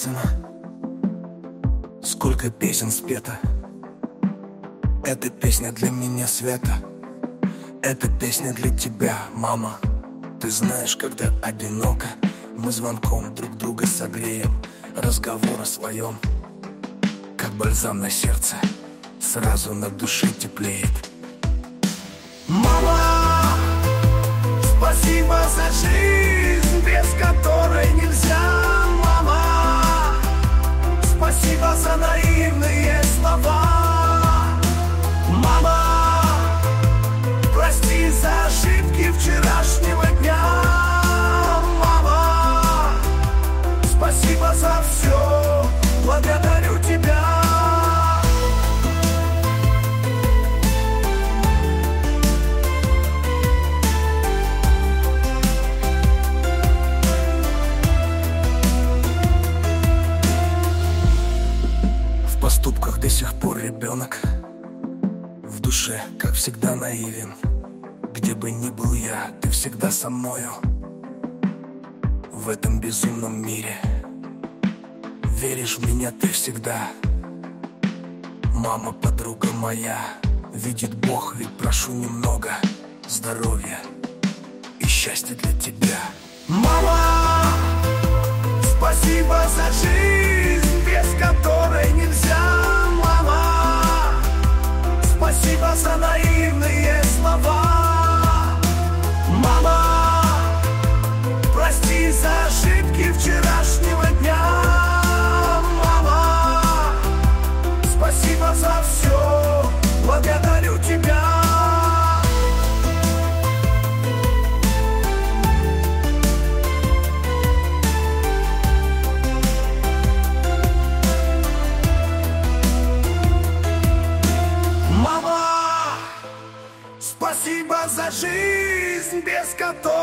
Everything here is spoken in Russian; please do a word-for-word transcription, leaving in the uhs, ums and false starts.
написано, сколько песен спето. Эта песня для меня света. Эта песня для тебя, мама. Ты знаешь, когда одиноко, мы звонком друг друга согреем. Разговор о своем, как бальзам на сердце, сразу на душе теплеет. Мама, спасибо за жизнь, без которой нельзя. Мама, спасибо за наивные слова. Мама, прости за ошибки вчерашнего дня. Мама, спасибо за все, благодарю тебя. В поступках до сих пор ребенок, в душе, как всегда, наивен. Где бы ни был я, ты всегда со мною. В этом безумном мире веришь в меня ты всегда. Мама, подруга моя, видит Бог, ведь прошу немного здоровья и счастья для тебя. Мама, спасибо за жизнь, без которой нельзя. Мама, спасибо за наивные слова. Мама, прости за ошибки вчерашнего дня. Мама, спасибо за все, благодарю тебя. Мама, спасибо за жизнь, без которой